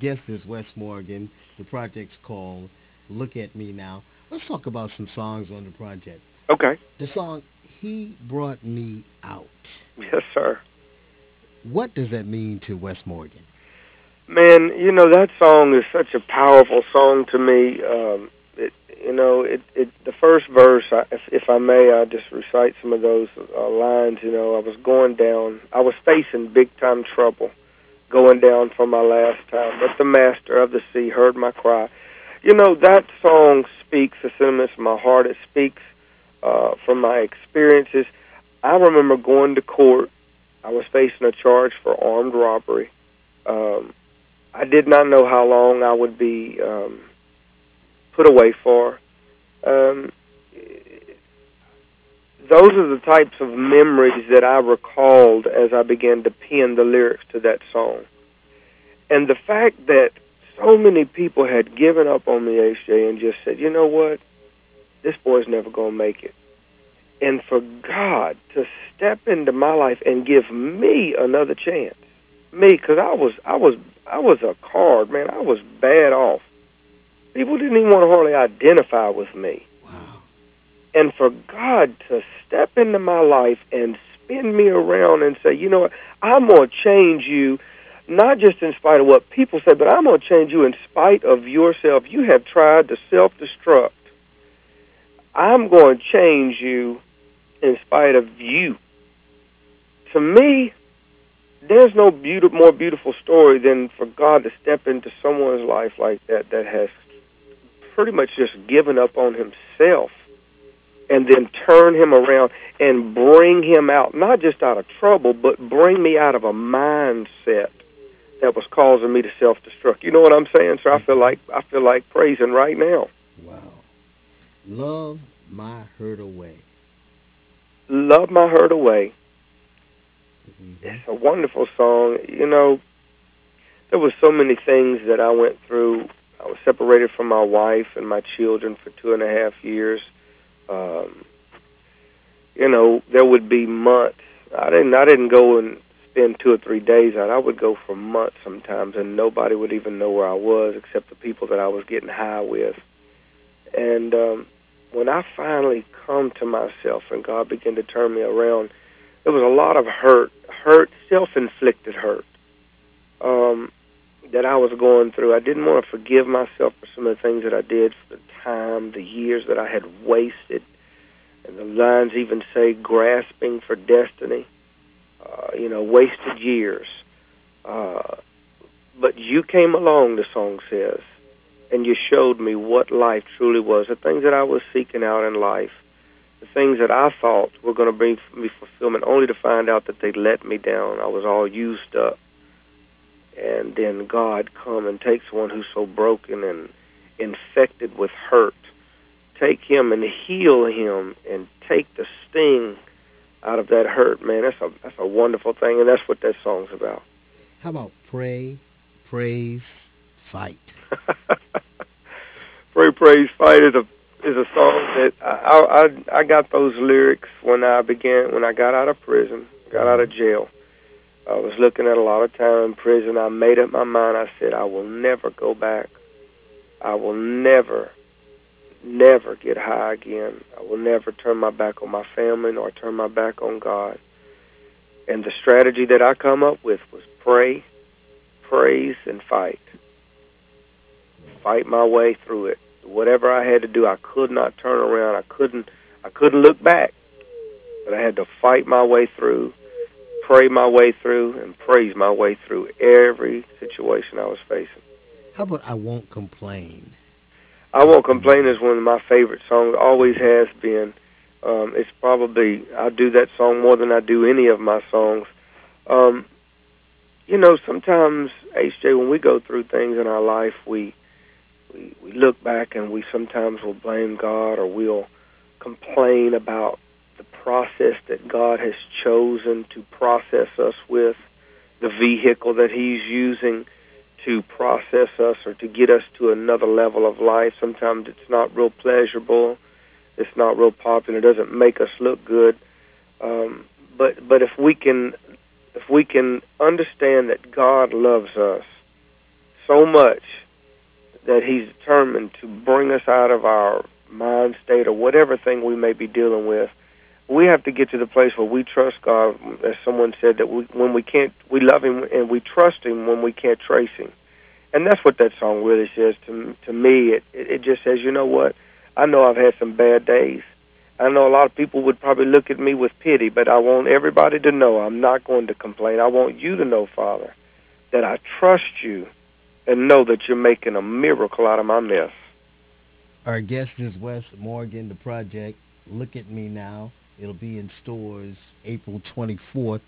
guest is Wes Morgan. The project's called Look at Me Now. Let's talk about some songs on the project. Okay. The song He Brought Me Out. Yes, sir. What does that mean to Wes Morgan? Man, that song is such a powerful song to me. The first verse, if I may, I just recite some of those lines. I was going down, I was facing big time trouble, going down for my last time. But the master of the sea heard my cry. That song speaks the sentiments of my heart. It speaks from my experiences. I remember going to court. I was facing a charge for armed robbery. Um, I did not know how long I would be put away for. Um, those are the types of memories that I recalled as I began to pen the lyrics to that song. And the fact that so many people had given up on me, HJ, and just said, you know what, this boy's never going to make it. And for God to step into my life and give me another chance, me, because I was a card, man. I was bad off. People didn't even want to hardly identify with me. Wow. And for God to step into my life and spin me around and say, you know what, I'm going to change you, not just in spite of what people say, but I'm going to change you in spite of yourself. You have tried to self-destruct. I'm going to change you in spite of you. To me, there's no more beautiful story than for God to step into someone's life like that has pretty much just given up on himself and then turn him around and bring him out, not just out of trouble, but bring me out of a mindset that was causing me to self-destruct. You know what I'm saying? So I feel like praising right now. Wow. Love My Hurt Away. Love My Hurt Away. Hmm. It's a wonderful song. There was so many things that I went through. I was separated from my wife and my children for 2.5 years. Um, there would be months. I didn't go and spend 2 or 3 days out. I would go for months sometimes, and nobody would even know where I was except the people that I was getting high with. And when I finally come to myself and God began to turn me around, there was a lot of hurt, self-inflicted hurt um, that I was going through. I didn't want to forgive myself for some of the things that I did, for the time, the years that I had wasted. And the lines even say grasping for destiny, wasted years. Uh, but you came along, the song says, and you showed me what life truly was, the things that I was seeking out in life, the things that I thought were going to bring me fulfillment, only to find out that they let me down. I was all used up. And then God come and takes one who's so broken and infected with hurt, take him and heal him and take the sting out of that hurt, man. That's a wonderful thing, and that's what that song's about. How about Pray, Praise, Fight? Pray, praise, fight is a song that I got those lyrics when I got out of prison, got out Hmm. of jail. I was looking at a lot of time in prison. I made up my mind. I said I will never go back. I will never get high again. I will never turn my back on my family nor turn my back on God. And the strategy that I come up with was pray, praise, and fight. Fight my way through it. Whatever I had to do, I could not turn around. I couldn't look back. But I had to fight my way through, pray my way through, and praise my way through every situation I was facing. How about I Won't Complain? I Won't Complain is one of my favorite songs, always has been. It's probably, I do that song more than I do any of my songs. Um, sometimes, HJ, when we go through things in our life, we look back and we sometimes will blame God or we'll complain about the process that God has chosen to process us with, the vehicle that He's using to process us or to get us to another level of life. Sometimes it's not real pleasurable, it's not real popular, it doesn't make us look good. Um, but if we can understand that God loves us so much that he's determined to bring us out of our mind state or whatever thing we may be dealing with. We have to get to the place where we trust God, as someone said, that when we can't, we love Him and we trust Him when we can't trace Him. And that's what that song really says to me. It just says, you know what? I know I've had some bad days. I know a lot of people would probably look at me with pity, but I want everybody to know I'm not going to complain. I want you to know, Father, that I trust you and know that you're making a miracle out of my mess. Our guest is Wes Morgan. The project, Look at Me Now. It'll be in stores April 24th.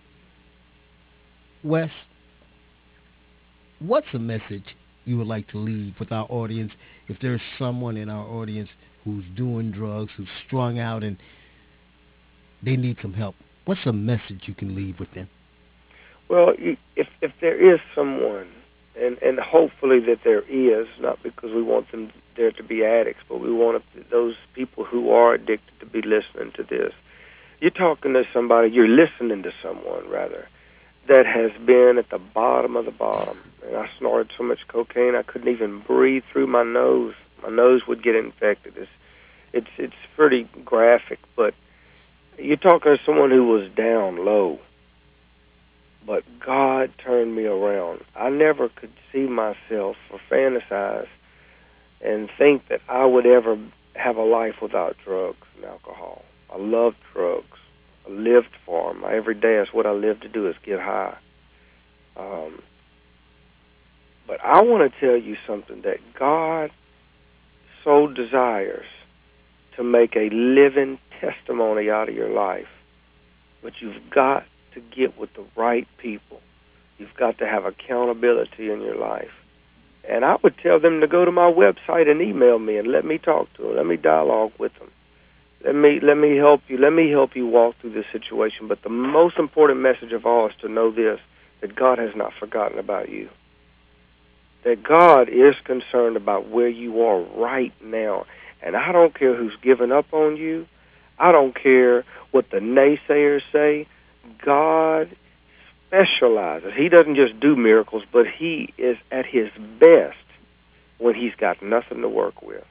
Wes, what's a message you would like to leave with our audience if there's someone in our audience who's doing drugs, who's strung out, and they need some help? What's a message you can leave with them? Well, if there is someone, and hopefully that there is, not because we want them there to be addicts, but we want those people who are addicted to be listening to this. You're talking to somebody, you're listening to someone, rather, that has been at the bottom of the bottom. And I snorted so much cocaine I couldn't even breathe through my nose. My nose would get infected. It's pretty graphic, but you're talking to someone who was down low, but God turned me around. I never could see myself or fantasize and think that I would ever have a life without drugs and alcohol. I loved drugs. I lived for them. Every day is what I live to do is get high. Um, but I want to tell you something that God so desires to make a living testimony out of your life. But you've got to get with the right people. You've got to have accountability in your life. And I would tell them to go to my website and email me and let me talk to them. Let me dialogue with them. Let me help you. Let me help you walk through this situation. But the most important message of all is to know this, that God has not forgotten about you. That God is concerned about where you are right now. And I don't care who's given up on you. I don't care what the naysayers say. God specializes. He doesn't just do miracles, but He is at His best when He's got nothing to work with.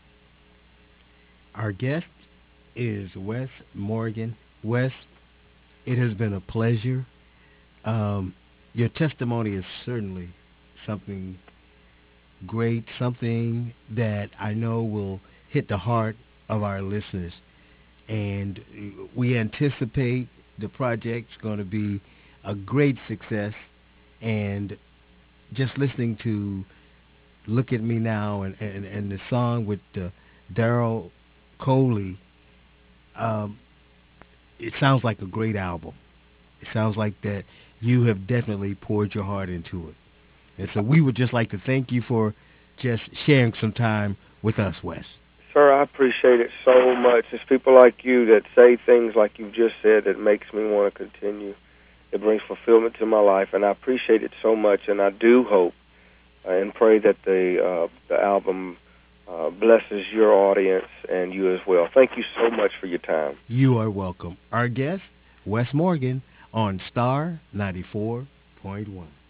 Our guest is Wes Morgan. Wes, it has been a pleasure. Um, your testimony is certainly something great, something that I know will hit the heart of our listeners. And we anticipate the project's going to be a great success. And just listening to Look at Me Now and the song with Daryl Coley, um, it sounds like a great album. It sounds like that you have definitely poured your heart into it. And so we would just like to thank you for just sharing some time with us, Wes. Sir, I appreciate it so much. It's people like you that say things like you've just said that makes me want to continue. It brings fulfillment to my life, and I appreciate it so much. And I do hope and pray that the album blesses your audience and you as well. Thank you so much for your time. You are welcome. Our guest, Wes Morgan, on Star 94.1.